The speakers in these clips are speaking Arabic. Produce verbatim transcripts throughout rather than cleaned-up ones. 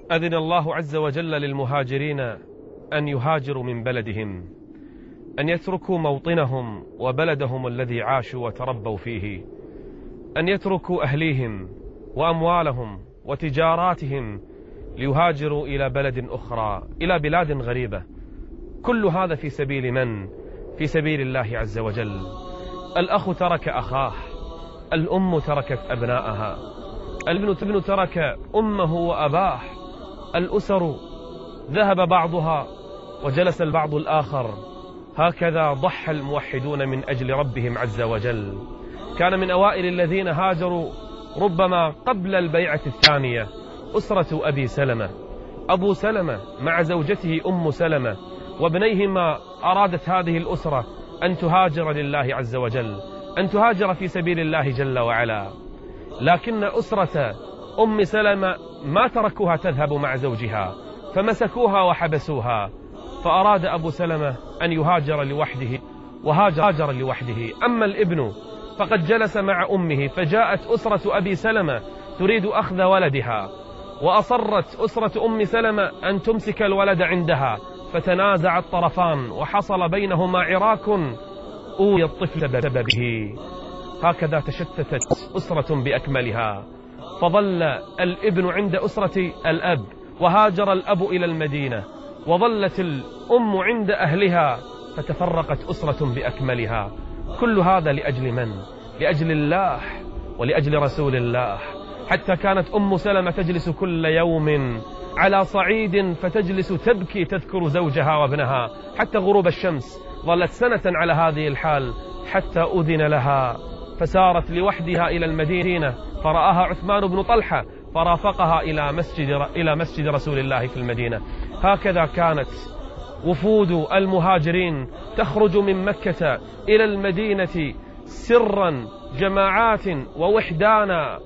أذن الله عز وجل للمهاجرين أن يهاجروا من بلدهم، أن يتركوا موطنهم وبلدهم الذي عاشوا وتربوا فيه، أن يتركوا أهليهم وأموالهم وتجاراتهم ليهاجروا إلى بلد أخرى، إلى بلاد غريبة. كل هذا في سبيل من؟ في سبيل الله عز وجل. الأخ ترك أخاه، الأم تركت أبناءها، الابن ترك أمه وأباه، الأسر ذهب بعضها وجلس البعض الآخر. هكذا ضحى الموحدون من أجل ربهم عز وجل. كان من أوائل الذين هاجروا ربما قبل البيعة الثانية أسرة أبي سلمة. أبو سلمة مع زوجته أم سلمة وابنيهما أرادت هذه الأسرة أن تهاجر لله عز وجل، أن تهاجر في سبيل الله جل وعلا. لكن أسرة أم سلمة ما تركوها تذهب مع زوجها، فمسكوها وحبسوها. فأراد أبو سلمة أن يهاجر لوحده وهاجر لوحده. أما الابن فقد جلس مع أمه، فجاءت أسرة أبي سلمة تريد أخذ ولدها، وأصرت أسرة أم سلمة أن تمسك الولد عندها، فتنازع الطرفان وحصل بينهما عراك أوي الطفل بسببه. هكذا تشتتت أسرة بأكملها، فظل الابن عند أسرة الأب، وهاجر الأب إلى المدينة، وظلت الأم عند أهلها، فتفرقت أسرة بأكملها. كل هذا لأجل من؟ لأجل الله ولأجل رسول الله. حتى كانت أم سلمة تجلس كل يوم على صعيد فتجلس تبكي تذكر زوجها وابنها حتى غروب الشمس. ظلت سنة على هذه الحال حتى أذن لها، فسارت لوحدها إلى المدينة، فرآها عثمان بن طلحة فرافقها إلى مسجد, إلى مسجد رسول الله في المدينة. هكذا كانت وفود المهاجرين تخرج من مكة إلى المدينة سرا جماعات ووحدانا.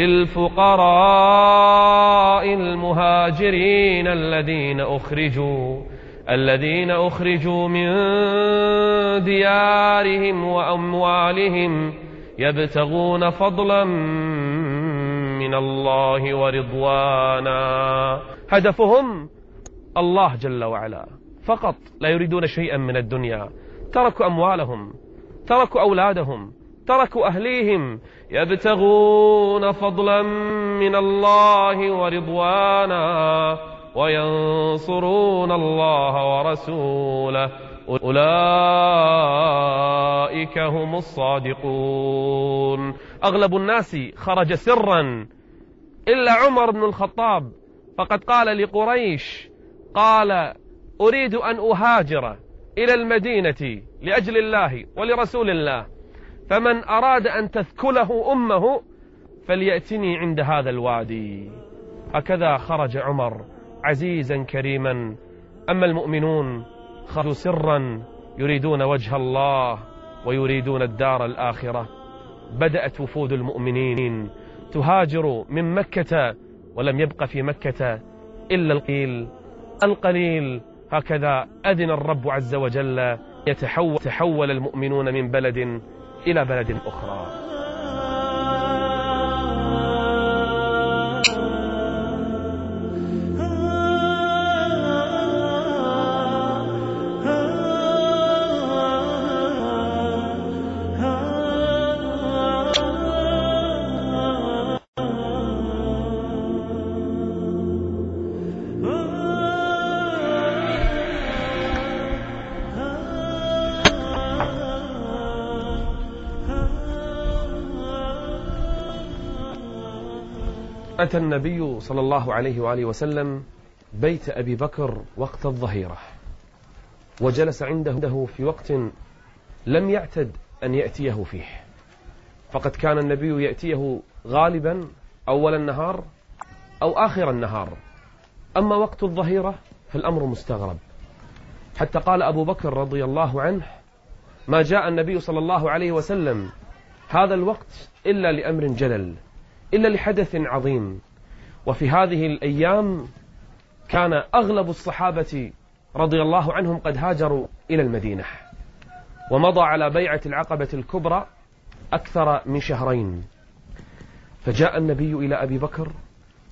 للفقراء المهاجرين الذين أخرجوا الذين أخرجوا من ديارهم وأموالهم يبتغون فضلا من الله ورضوانا. هدفهم الله جل وعلا فقط، لا يريدون شيئا من الدنيا. تركوا أموالهم، تركوا أولادهم، تركوا أهليهم، يبتغون فضلا من الله ورضوانا وينصرون الله ورسوله، أولئك هم الصادقون. أغلب الناس خرج سرا إلا عمر بن الخطاب، فقد قال لقريش، قال أريد أن أهاجر إلى المدينة لأجل الله ولرسول الله، فمن أراد أن تثكله أمه فليأتني عند هذا الوادي. هكذا خرج عمر عزيزا كريما. أما المؤمنون خرجوا سرا يريدون وجه الله ويريدون الدار الآخرة. بدأت وفود المؤمنين تهاجر من مكة، ولم يبق في مكة إلا القليل القليل. هكذا أذن الرب عز وجل يتحول تحول المؤمنون من بلد إلى بلد أخرى. أتى النبي صلى الله عليه وآله وسلم بيت أبي بكر وقت الظهيرة، وجلس عنده في وقت لم يعتد أن يأتيه فيه، فقد كان النبي يأتيه غالبا أول النهار أو آخر النهار. أما وقت الظهيرة فالأمر مستغرب، حتى قال أبو بكر رضي الله عنه: ما جاء النبي صلى الله عليه وسلم هذا الوقت إلا لأمر جلل، إلا لحدث عظيم. وفي هذه الأيام كان أغلب الصحابة رضي الله عنهم قد هاجروا إلى المدينة، ومضى على بيعة العقبة الكبرى أكثر من شهرين. فجاء النبي إلى أبي بكر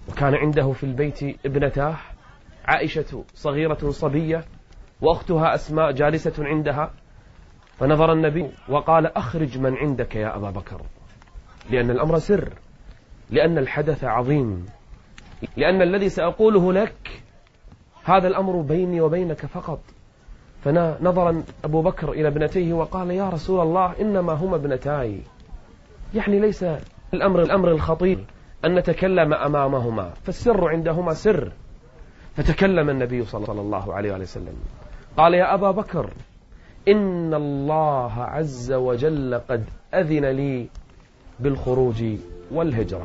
وكان عنده في البيت ابنتاه، عائشة صغيرة صبية وأختها أسماء جالسة عندها. فنظر النبي وقال: أخرج من عندك يا أبا بكر، لأن الأمر سر، لأن الحدث عظيم، لأن الذي سأقوله لك هذا الأمر بيني وبينك فقط. فنظر أبو بكر إلى ابنتيه وقال: يا رسول الله، إنما هما ابنتاي، يعني ليس الأمر الأمر الخطير أن نتكلم أمامهما، فالسر عندهما سر. فتكلم النبي صلى الله عليه وسلم قال: يا أبا بكر، إن الله عز وجل قد أذن لي بالخروج والهجرة.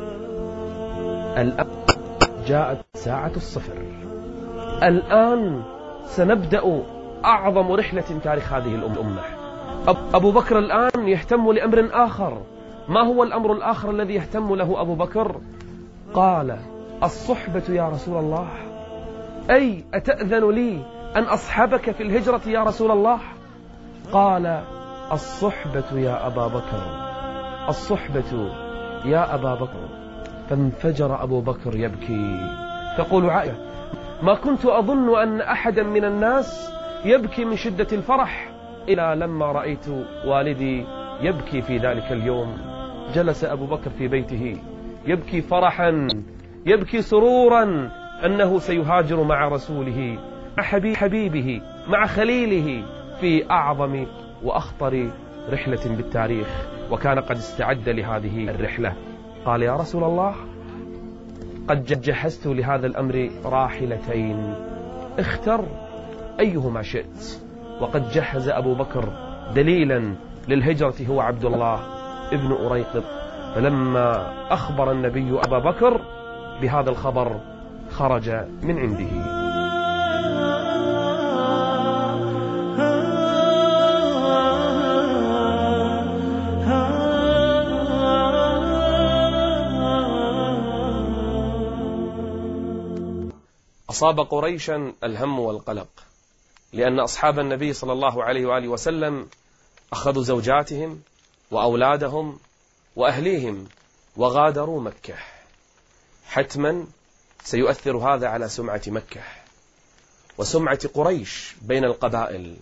الآن جاءت ساعة الصفر، الآن سنبدأ أعظم رحلة تاريخ هذه الأمة. أبو بكر الآن يهتم لأمر آخر. ما هو الأمر الآخر الذي يهتم له أبو بكر؟ قال: الصحبة يا رسول الله، أي أتأذن لي أن أصحبك في الهجرة يا رسول الله؟ قال: الصحبة يا أبا بكر، الصحبة يا أبا بكر. فانفجر أبو بكر يبكي. تقول عائشة: ما كنت أظن أن أحدا من الناس يبكي من شدة الفرح إلا لما رأيت والدي يبكي في ذلك اليوم. جلس أبو بكر في بيته يبكي فرحا، يبكي سرورا أنه سيهاجر مع رسوله، مع حبيبه، مع خليله في أعظم وأخطر رحلة بالتاريخ، وكان قد استعد لهذه الرحلة. قال: يا رسول الله، قد جهزت لهذا الأمر راحلتين، اختر أيهما شئت. وقد جهز أبو بكر دليلا للهجرة هو عبد الله ابن أريقط. فلما أخبر النبي أبا بكر بهذا الخبر خرج من عنده. أصاب قريشا الهم والقلق، لأن أصحاب النبي صلى الله عليه وآله وسلم أخذوا زوجاتهم وأولادهم وأهليهم وغادروا مكة. حتما سيؤثر هذا على سمعة مكة وسمعة قريش بين القبائل.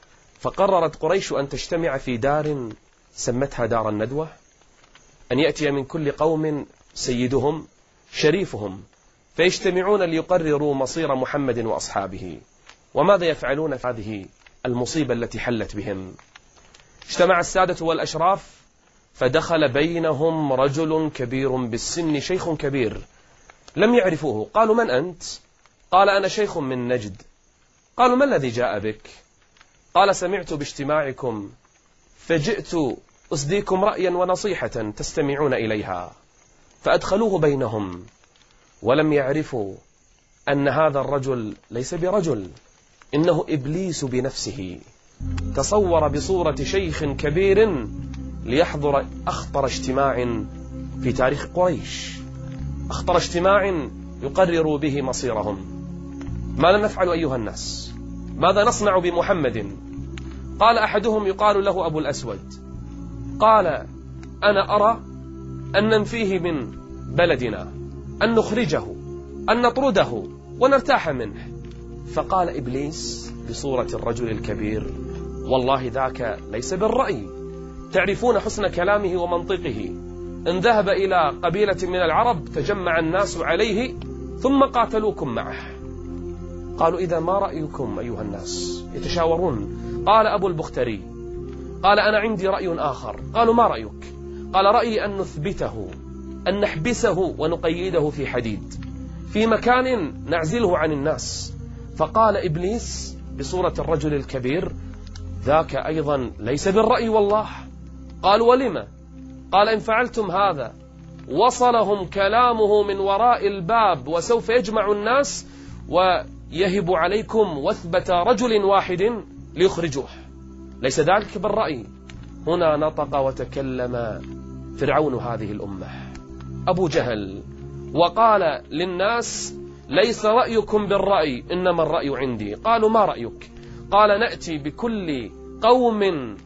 فقررت قريش أن تجتمع في دار سمتها دار الندوة، أن يأتي من كل قوم سيدهم شريفهم، فيجتمعون ليقرروا مصير محمد وأصحابه وماذا يفعلون في هذه المصيبة التي حلت بهم. اجتمع السادة والأشراف، فدخل بينهم رجل كبير بالسن، شيخ كبير لم يعرفوه. قالوا: من أنت؟ قال: أنا شيخ من نجد. قالوا: ما الذي جاء بك؟ قال: سمعت باجتماعكم فجئت أسديكم رأيا ونصيحة تستمعون إليها. فأدخلوه بينهم، ولم يعرفوا أن هذا الرجل ليس برجل، إنه إبليس بنفسه، تصور بصورة شيخ كبير ليحضر أخطر اجتماع في تاريخ قريش، أخطر اجتماع يقرر به مصيرهم. ماذا نفعل أيها الناس؟ ماذا نصنع بمحمد؟ قال أحدهم يقال له أبو الأسود، قال: أنا أرى أن ننفيه من بلدنا، أن نخرجه، أن نطرده ونرتاح منه. فقال إبليس بصورة الرجل الكبير: والله ذاك ليس بالرأي، تعرفون حسن كلامه ومنطقه. إن ذهب إلى قبيلة من العرب تجمع الناس عليه ثم قاتلوكم معه. قالوا: إذا ما رأيكم أيها الناس؟ يتشاورون. قال أبو البختري: قال: أنا عندي رأي آخر. قالوا: ما رأيك؟ قال: رأيي أن نثبته، أن نحبسه ونقيده في حديد في مكان نعزله عن الناس. فقال إبليس بصورة الرجل الكبير: ذاك أيضا ليس بالرأي والله. قال: ولما؟ قال: إن فعلتم هذا وصلهم كلامه من وراء الباب، وسوف يجمع الناس ويهب عليكم وثبة رجل واحد ليخرجوه، ليس ذلك بالرأي. هنا نطق وتكلم فرعون هذه الأمة أبو جهل، وقال للناس: ليس رأيكم بالرأي، إنما الرأي عندي. قالوا: ما رأيك؟ قال: نأتي بكل قوم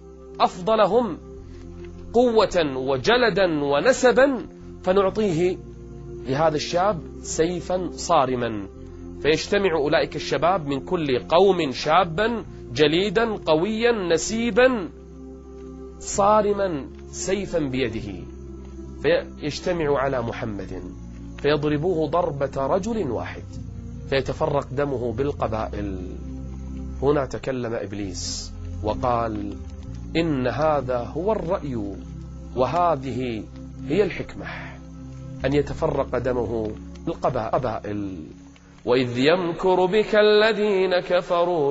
أفضلهم قوة وجلدا ونسبا فنعطيه لهذا الشاب سيفا صارما، فيجتمع أولئك الشباب من كل قوم شابا جليدا قويا نسيبا صارما سيفا بيده، فيجتمع على محمد فيضربوه ضربة رجل واحد فيتفرق دمه بالقبائل. هنا تكلم إبليس وقال: إن هذا هو الرأي وهذه هي الحكمة، أن يتفرق دمه بالقبائل. وإذ يمكر بك الذين كفروا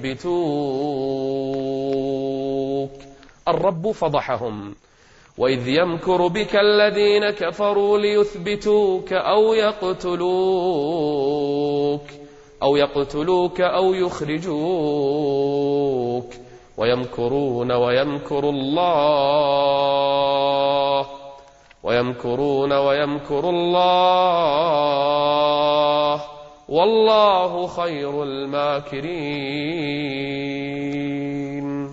ليثبتوك، الرب فضحهم. وإذ يمكر بك الذين كفروا ليثبتوك أو يقتلوك أو يقتلوك أو يخرجوك ويمكرون ويمكر الله ويمكرون ويمكر الله والله خير الماكرين.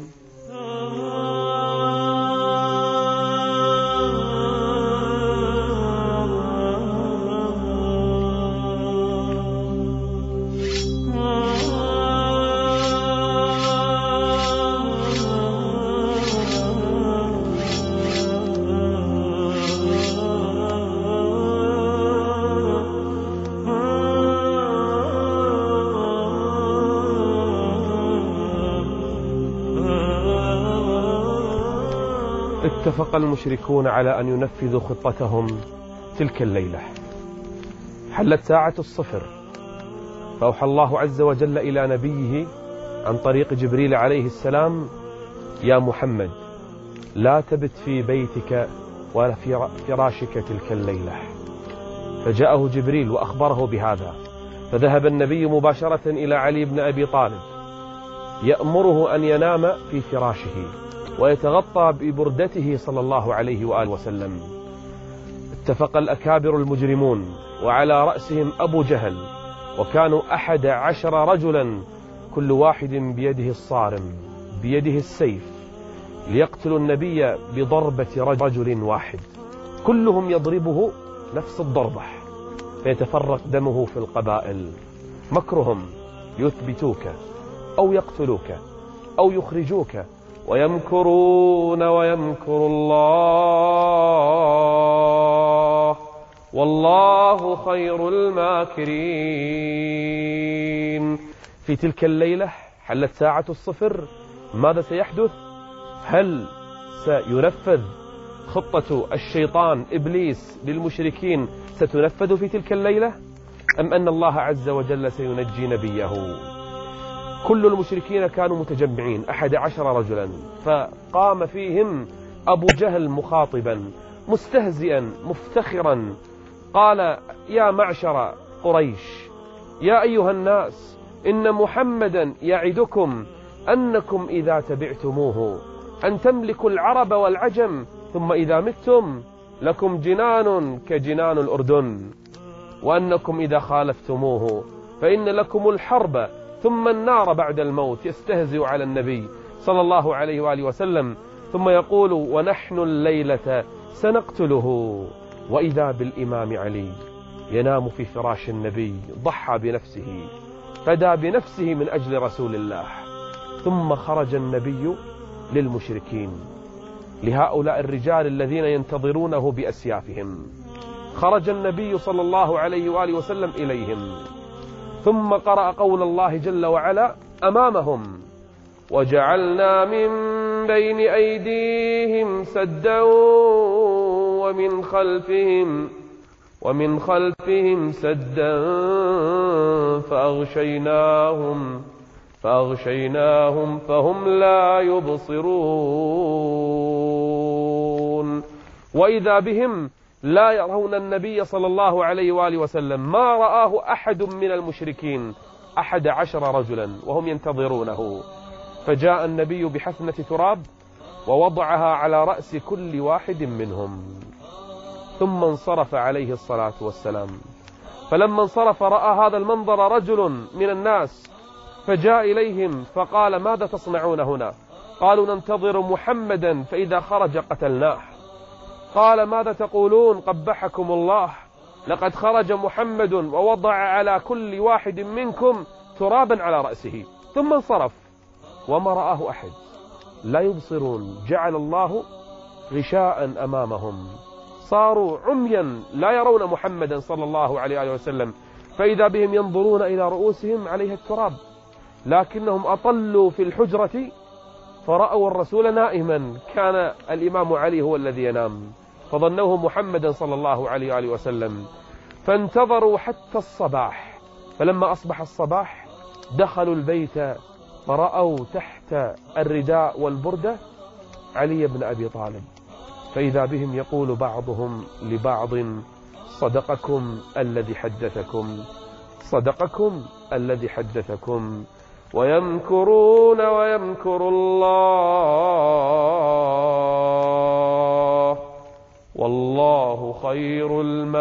اتفق المشركون على أن ينفذوا خطتهم تلك الليلة. حلت ساعة الصفر، فأوحى الله عز وجل إلى نبيه عن طريق جبريل عليه السلام: يا محمد، لا تبت في بيتك ولا في فراشك تلك الليلة. فجاءه جبريل وأخبره بهذا، فذهب النبي مباشرة إلى علي بن أبي طالب يأمره أن ينام في فراشه ويتغطى ببردته صلى الله عليه وآله وسلم. اتفق الأكابر المجرمون وعلى رأسهم أبو جهل، وكانوا أحد عشر رجلا كل واحد بيده الصارم بيده السيف، ليقتلوا النبي بضربة رجل واحد، كلهم يضربه نفس الضربة فيتفرق دمه في القبائل. مكرهم يثبتوك أو يقتلوك أو يخرجوك ويمكرون ويمكر الله والله خير الماكرين. في تلك الليلة حلت ساعة الصفر. ماذا سيحدث؟ هل سينفذ خطة الشيطان إبليس للمشركين ستنفذ في تلك الليلة، أم أن الله عز وجل سينجي نبيه؟ كل المشركين كانوا متجمعين أحد عشر رجلا، فقام فيهم أبو جهل مخاطبا مستهزئا مفتخرا، قال: يا معشر قريش، يا أيها الناس، إن محمدا يعدكم أنكم إذا تبعتموه أن تملكوا العرب والعجم، ثم إذا متم لكم جنان كجنان الأردن، وأنكم إذا خالفتموه فإن لكم الحرب ثم النار بعد الموت. يستهزئ على النبي صلى الله عليه وآله وسلم، ثم يقول: ونحن الليلة سنقتله. وإذا بالإمام علي ينام في فراش النبي، ضحى بنفسه، فدى بنفسه من أجل رسول الله. ثم خرج النبي للمشركين، لهؤلاء الرجال الذين ينتظرونه بأسيافهم. خرج النبي صلى الله عليه وآله وسلم إليهم، ثم قرأ قول الله جل وعلا أمامهم: وجعلنا من بين أيديهم سدا ومن خلفهم ومن خلفهم سدا فأغشيناهم فأغشيناهم فهم لا يبصرون. وإذا بهم لا يرون النبي صلى الله عليه وآله وسلم، ما رآه أحد من المشركين، أحد عشر رجلا وهم ينتظرونه. فجاء النبي بحفنة تراب ووضعها على رأس كل واحد منهم، ثم انصرف عليه الصلاة والسلام. فلما انصرف رأى هذا المنظر رجل من الناس، فجاء إليهم فقال: ماذا تصنعون هنا؟ قالوا: ننتظر محمدا فإذا خرج قتلناه. قال: ماذا تقولون؟ قبحكم الله، لقد خرج محمد ووضع على كل واحد منكم ترابا على رأسه، ثم انصرف وما رآه أحد، لا يبصرون. جعل الله غشاء أمامهم، صاروا عميا لا يرون محمدا صلى الله عليه وسلم، فإذا بهم ينظرون إلى رؤوسهم عليها التراب، لكنهم أطلوا في الحجرة فرأوا الرسول نائما. كان الإمام علي هو الذي ينام، فظنوه محمدا صلى الله عليه وسلم، فانتظروا حتى الصباح. فلما أصبح الصباح دخلوا البيت فرأوا تحت الرداء والبردة علي بن أبي طالب، فإذا بهم يقول بعضهم لبعض: صدقكم الذي حدثكم، صدقكم الذي حدثكم. ويمكرون ويمكر الله والله خير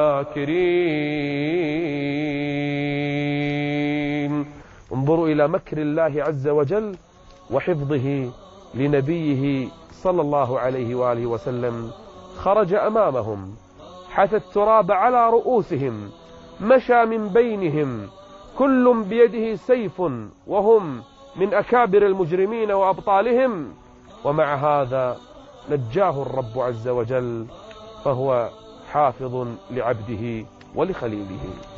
الماكرين. انظروا إلى مكر الله عز وجل وحفظه لنبيه صلى الله عليه وآله وسلم. خرج أمامهم، حث التراب على رؤوسهم، مشى من بينهم، كل بيده سيف وهم من أكابر المجرمين وأبطالهم، ومع هذا نجاه الرب عز وجل، فهو حافظ لعبده ولخليله.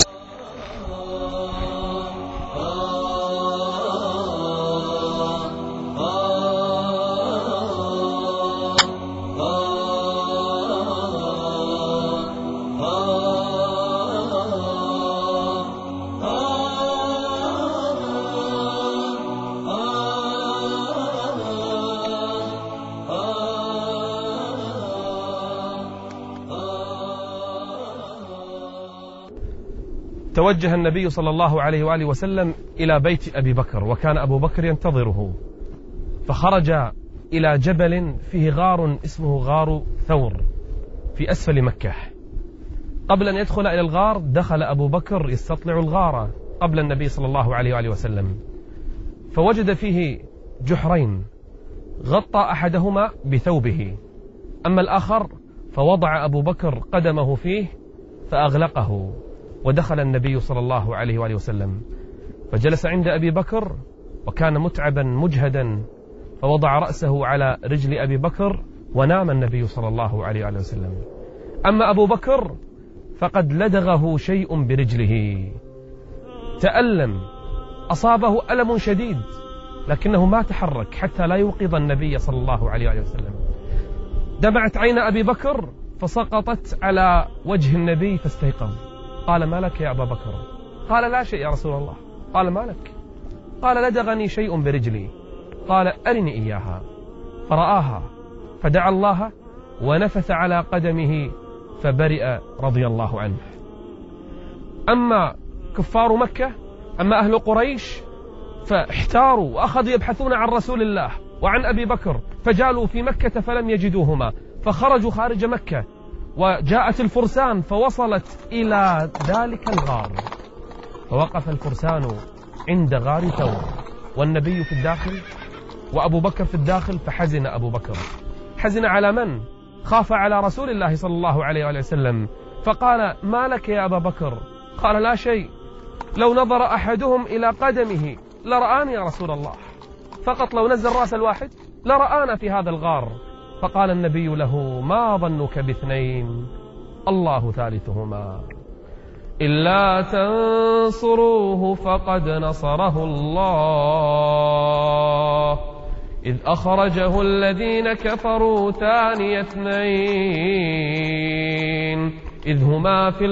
توجه النبي صلى الله عليه وآله وسلم إلى بيت أبي بكر، وكان أبو بكر ينتظره، فخرج إلى جبل فيه غار اسمه غار ثور في أسفل مكة. قبل أن يدخل إلى الغار دخل أبو بكر يستطلع الغار قبل النبي صلى الله عليه وآله وسلم، فوجد فيه جحرين، غطى أحدهما بثوبه، أما الآخر فوضع أبو بكر قدمه فيه فأغلقه، ودخل النبي صلى الله عليه وآله وسلم فجلس عند أبي بكر، وكان متعبا مجهدا، فوضع رأسه على رجل أبي بكر ونام النبي صلى الله عليه وآله وسلم. أما أبو بكر فقد لدغه شيء برجله، تألم، أصابه ألم شديد، لكنه ما تحرك حتى لا يوقظ النبي صلى الله عليه وآله وسلم. دمعت عين أبي بكر فسقطت على وجه النبي فاستيقظ. قال: ما لك يا أبا بكر؟ قال: لا شيء يا رسول الله. قال: ما لك؟ قال: لدغني شيء برجلي. قال: أرني إياها. فرآها فدعا الله ونفث على قدمه فبرئ رضي الله عنه. أما كفار مكة، أما أهل قريش فاحتاروا وأخذوا يبحثون عن رسول الله وعن أبي بكر، فجالوا في مكة فلم يجدوهما، فخرجوا خارج مكة، وجاءت الفرسان فوصلت إلى ذلك الغار، فوقف الفرسان عند غار ثور، والنبي في الداخل وأبو بكر في الداخل، فحزن أبو بكر. حزن على من؟ خاف على رسول الله صلى الله عليه وسلم، فقال: ما لك يا أبا بكر؟ قال: لا شيء، لو نظر أحدهم إلى قدمه لرآني يا رسول الله، فقط لو نزل رأس الواحد لرآنا في هذا الغار. فقال النبي له: ما ظنك باثنين؟ الله ثالثهما، إلا تنصروه فقد نصره الله إذ أخرجه الذين كفروا ثاني اثنين إذ هما في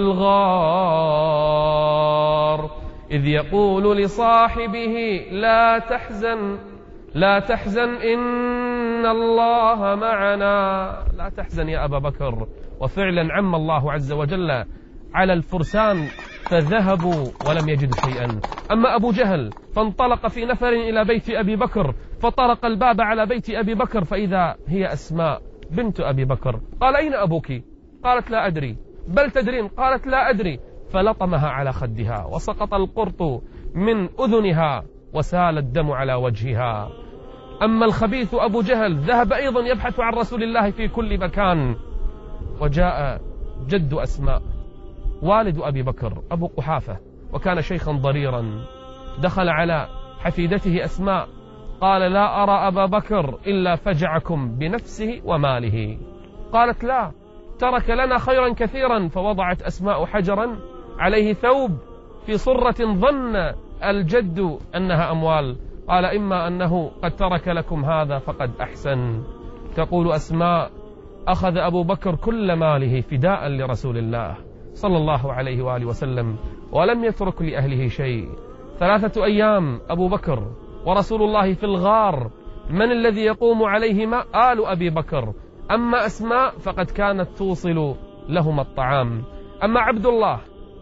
الغار إذ يقول لصاحبه لا تحزن لا تحزن إن الله معنا. لا تحزن يا أبا بكر. وفعلا عم الله عز وجل على الفرسان فذهبوا ولم يجدوا شيئا. أما أبو جهل فانطلق في نفر إلى بيت أبي بكر، فطرق الباب على بيت أبي بكر فإذا هي أسماء بنت أبي بكر. قال: أين أبوك؟ قالت: لا أدري. بل تدرين؟ قالت: لا أدري. فلطمها على خدها وسقط القرط من أذنها وسال الدم على وجهها. أما الخبيث أبو جهل ذهب أيضا يبحث عن رسول الله في كل مكان، وجاء جد أسماء والد أبي بكر أبو قحافة، وكان شيخا ضريرا، دخل على حفيدته أسماء قال: لا أرى أبا بكر إلا فجعكم بنفسه وماله. قالت: لا، ترك لنا خيرا كثيرا. فوضعت أسماء حجرا عليه ثوب في صرة ظن الجد أنها أموال. قال: إما أنه قد ترك لكم هذا فقد أحسن. تقول أسماء: أخذ أبو بكر كل ماله فداء لرسول الله صلى الله عليه وآله وسلم، ولم يترك لأهله شيء. ثلاثة أيام أبو بكر ورسول الله في الغار، من الذي يقوم عليهما؟ آل أبي بكر. أما أسماء فقد كانت توصل لهم الطعام. أما عبد الله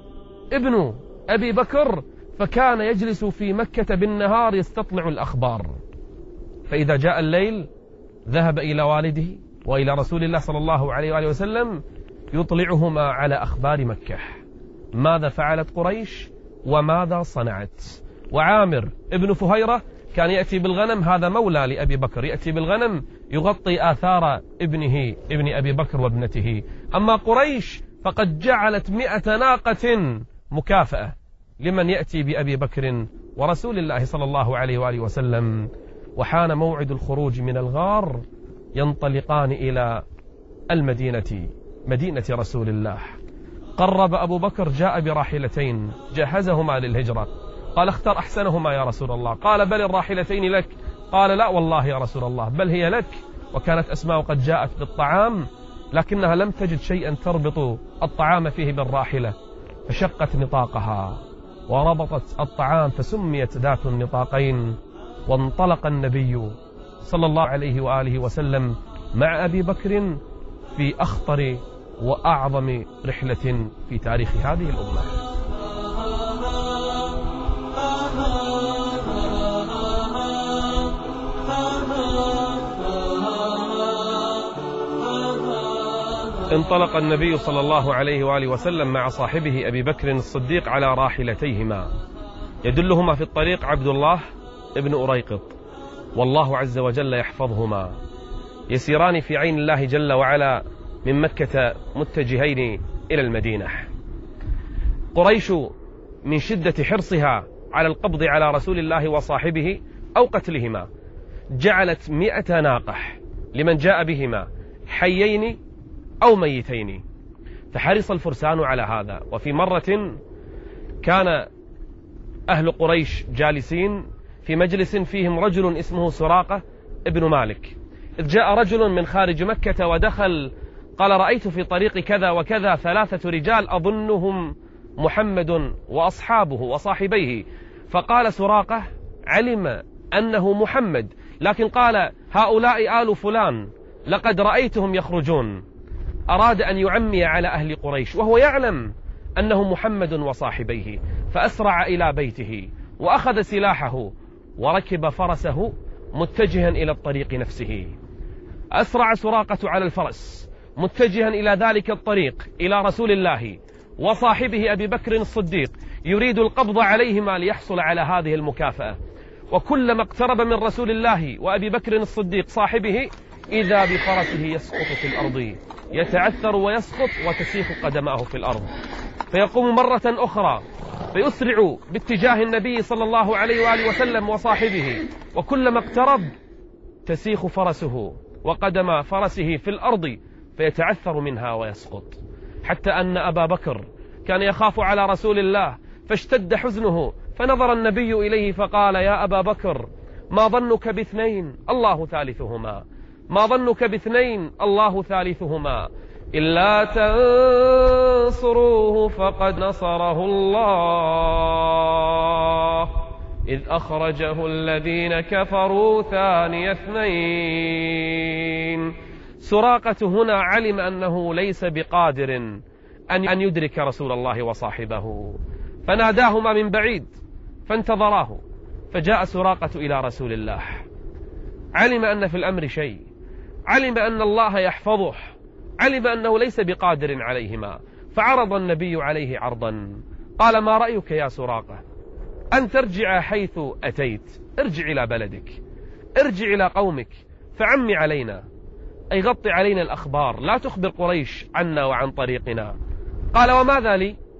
ابن أبي بكر فكان يجلس في مكة بالنهار يستطلع الأخبار، فإذا جاء الليل ذهب إلى والده وإلى رسول الله صلى الله عليه وآله وسلم يطلعهما على أخبار مكة، ماذا فعلت قريش وماذا صنعت. وعامر ابن فهيرة كان يأتي بالغنم، هذا مولى لأبي بكر، يأتي بالغنم يغطي آثار ابنه ابن أبي بكر وابنته. أما قريش فقد جعلت مئة ناقة مكافأة لمن يأتي بأبي بكر ورسول الله صلى الله عليه وآله وسلم. وحان موعد الخروج من الغار، ينطلقان إلى المدينة، مدينة رسول الله. قرب أبو بكر، جاء براحلتين جهزهما للهجرة. قال: اختر أحسنهما يا رسول الله. قال: بل الراحلتين لك. قال: لا والله يا رسول الله، بل هي لك. وكانت أسماء قد جاءت بالطعام، لكنها لم تجد شيئا تربط الطعام فيه بالراحلة، فشقت نطاقها وربطت الطعام فسميت ذات النطاقين. وانطلق النبي صلى الله عليه وآله وسلم مع أبي بكر في أخطر وأعظم رحلة في تاريخ هذه الأمة. انطلق النبي صلى الله عليه وآله وسلم مع صاحبه أبي بكر الصديق على راحلتيهما، يدلهما في الطريق عبد الله ابن أريقط، والله عز وجل يحفظهما. يسيران في عين الله جل وعلا من مكة متجهين إلى المدينة. قريش من شدة حرصها على القبض على رسول الله وصاحبه أو قتلهما جعلت مئة ناقة لمن جاء بهما حيين أو ميتين، فحرص الفرسان على هذا. وفي مرة كان أهل قريش جالسين في مجلس فيهم رجل اسمه سراقة ابن مالك، إذ جاء رجل من خارج مكة ودخل قال: رأيت في طريق كذا وكذا ثلاثة رجال أظنهم محمد وأصحابه وصاحبيه. فقال سراقة: علم أنه محمد، لكن قال: هؤلاء آل فلان لقد رأيتهم يخرجون. أراد أن يعمي على أهل قريش وهو يعلم أنه محمد وصاحبيه، فأسرع إلى بيته وأخذ سلاحه وركب فرسه متجها إلى الطريق نفسه. أسرع سراقة على الفرس متجها إلى ذلك الطريق إلى رسول الله وصاحبه أبي بكر الصديق، يريد القبض عليهما ليحصل على هذه المكافأة. وكلما اقترب من رسول الله وأبي بكر الصديق صاحبه إذا بفرسه يسقط في الأرض، يتعثر ويسقط وتسيخ قدماه في الأرض، فيقوم مرة أخرى فيسرع باتجاه النبي صلى الله عليه وآله وسلم وصاحبه، وكلما اقترب تسيخ فرسه وقدم فرسه في الأرض فيتعثر منها ويسقط، حتى أن أبا بكر كان يخاف على رسول الله فاشتد حزنه، فنظر النبي إليه فقال: يا أبا بكر، ما ظنك باثنين الله ثالثهما، ما ظنك باثنين الله ثالثهما، إلا تنصروه فقد نصره الله إذ أخرجه الذين كفروا ثاني اثنين. سراقة هنا علم أنه ليس بقادر أن يدرك رسول الله وصاحبه، فناداهما من بعيد فانتظراه، فجاء سراقة إلى رسول الله، علم أن في الأمر شيء، علم أن الله يحفظه، علم أنه ليس بقادر عليهما، فعرض النبي عليه عرضا، قال: ما رأيك يا سراقة أن ترجع حيث أتيت، ارجع إلى بلدك، ارجع إلى قومك، فعمي علينا، أي غطي علينا الأخبار، لا تخبر قريش عنا وعن طريقنا. قال: وماذا لي؟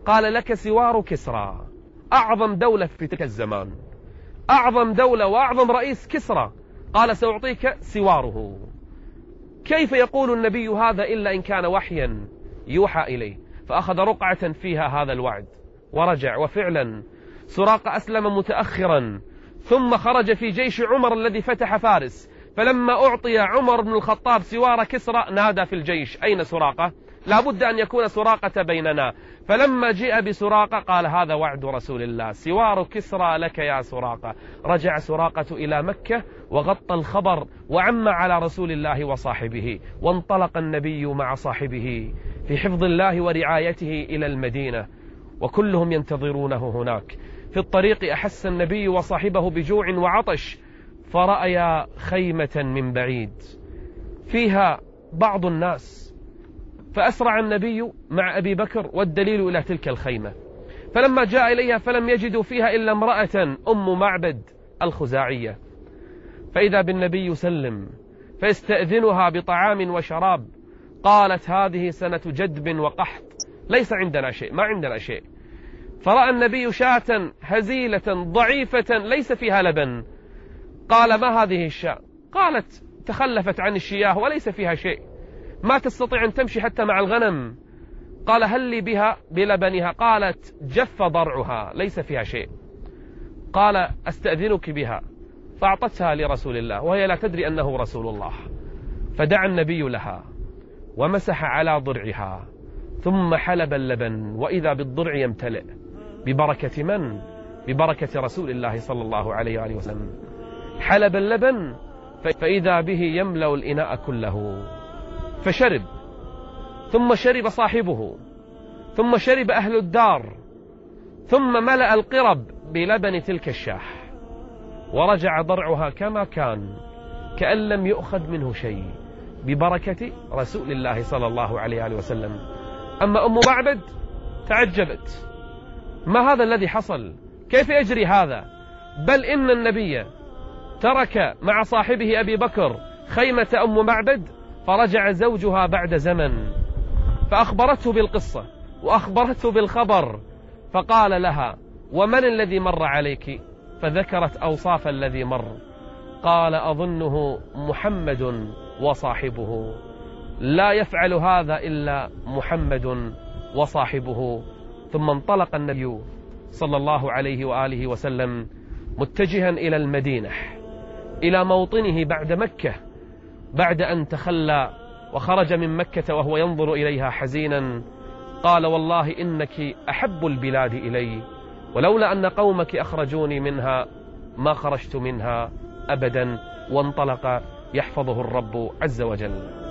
قال لك سوار كسرى، أعظم دولة في تلك الزمان، أعظم دولة وأعظم رئيس كسرى، قال سأعطيك سواره. كيف يقول النبي هذا إلا إن كان وحيا يوحى إليه؟ فأخذ رقعة فيها هذا الوعد ورجع. وفعلا سراقة أسلم متأخرا، ثم خرج في جيش عمر الذي فتح فارس، فلما أعطي عمر بن الخطاب سوار كسرى نادى في الجيش: أين سراقة؟ لا بد أن يكون سراقة بيننا. فلما جاء بسراقة قال: هذا وعد رسول الله، سوار كسرى لك يا سراقة. رجع سراقة إلى مكة وغطى الخبر وعم على رسول الله وصاحبه، وانطلق النبي مع صاحبه في حفظ الله ورعايته إلى المدينة، وكلهم ينتظرونه هناك. في الطريق أحس النبي وصاحبه بجوع وعطش، فرأيا خيمة من بعيد فيها بعض الناس، فأسرع النبي مع أبي بكر والدليل إلى تلك الخيمة. فلما جاء إليها فلم يجدوا فيها إلا امرأة أم معبد الخزاعية، فإذا بالنبي يسلم فيستأذنها بطعام وشراب. قالت: هذه سنة جدب وقحط، ليس عندنا شيء، ما عندنا شيء. فرأى النبي شاة هزيلة ضعيفة ليس فيها لبن، قال: ما هذه الشاة؟ قالت: تخلفت عن الشياه وليس فيها شيء، ما تستطيع أن تمشي حتى مع الغنم. قال: هل لي بها بلبنها؟ قالت: جف ضرعها ليس فيها شيء. قال: أستأذنك بها. فأعطتها لرسول الله وهي لا تدري أنه رسول الله، فدعا النبي لها ومسح على ضرعها ثم حلب اللبن، وإذا بالضرع يمتلئ ببركة من؟ ببركة رسول الله صلى الله عليه وآله وسلم. حلب اللبن فإذا به يملأ الإناء كله، فشرب، ثم شرب صاحبه، ثم شرب أهل الدار، ثم ملأ القرب بلبن تلك الشاة، ورجع ضرعها كما كان كأن لم يؤخذ منه شيء ببركة رسول الله صلى الله عليه وآله وسلم. أما أم معبد تعجبت: ما هذا الذي حصل؟ كيف يجري هذا؟ بل إن النبي ترك مع صاحبه أبي بكر خيمة أم معبد، فرجع زوجها بعد زمن فأخبرته بالقصة وأخبرته بالخبر، فقال لها: ومن الذي مر عليك؟ فذكرت أوصاف الذي مر. قال: أظنه محمد وصاحبه، لا يفعل هذا إلا محمد وصاحبه. ثم انطلق النبي صلى الله عليه وآله وسلم متجها إلى المدينة، إلى موطنه بعد مكة، بعد أن تخلى وخرج من مكة وهو ينظر إليها حزينا. قال: والله إنك أحب البلاد إلي، ولولا أن قومك أخرجوني منها ما خرجت منها أبدا. وانطلق يحفظه الرب عز وجل.